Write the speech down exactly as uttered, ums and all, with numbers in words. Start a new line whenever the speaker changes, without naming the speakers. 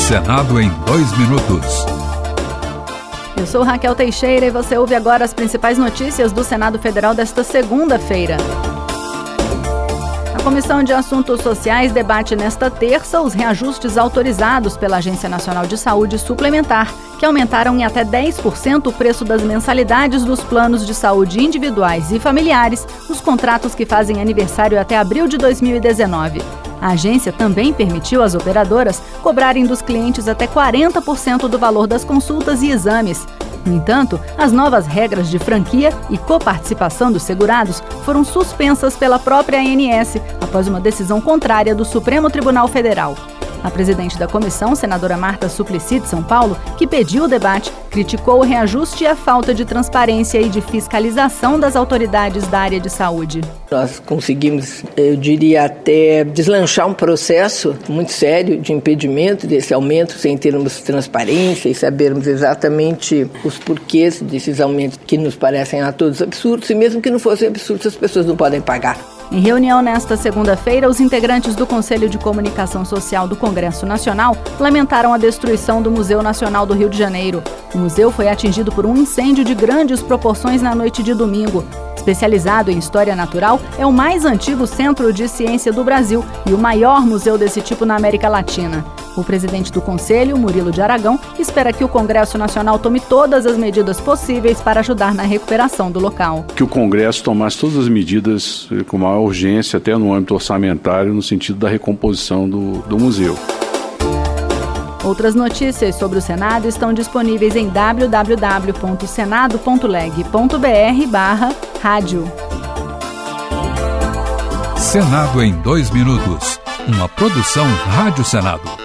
Senado em dois minutos.
Eu sou Raquel Teixeira e você ouve agora as principais notícias do Senado Federal desta segunda-feira. A Comissão de Assuntos Sociais debate nesta terça os reajustes autorizados pela Agência Nacional de Saúde Suplementar, que aumentaram em até dez por cento o preço das mensalidades dos planos de saúde individuais e familiares nos contratos que fazem aniversário até abril de dois mil e dezenove. A agência também permitiu às operadoras cobrarem dos clientes até quarenta por cento do valor das consultas e exames. No entanto, as novas regras de franquia e coparticipação dos segurados foram suspensas pela própria A N S após uma decisão contrária do Supremo Tribunal Federal. A presidente da comissão, senadora Marta Suplicy, de São Paulo, que pediu o debate, criticou o reajuste e a falta de transparência e de fiscalização das autoridades da área de saúde.
Nós conseguimos, eu diria até, deslanchar um processo muito sério de impedimento desse aumento, sem termos transparência e sabermos exatamente os porquês desses aumentos que nos parecem a todos absurdos, e mesmo que não fossem absurdos, as pessoas não podem pagar.
Em reunião nesta segunda-feira, os integrantes do Conselho de Comunicação Social do Congresso Nacional lamentaram a destruição do Museu Nacional do Rio de Janeiro. O museu foi atingido por um incêndio de grandes proporções na noite de domingo. Especializado em história natural, é o mais antigo centro de ciência do Brasil e o maior museu desse tipo na América Latina. O presidente do Conselho, Murilo de Aragão, espera que o Congresso Nacional tome todas as medidas possíveis para ajudar na recuperação do local.
Que o Congresso tomasse todas as medidas com maior urgência, até no âmbito orçamentário, no sentido da recomposição do, do museu.
Outras notícias sobre o Senado estão disponíveis em w w w ponto senado ponto leg ponto b r barra rádio.
Senado em dois minutos. Uma produção Rádio Senado.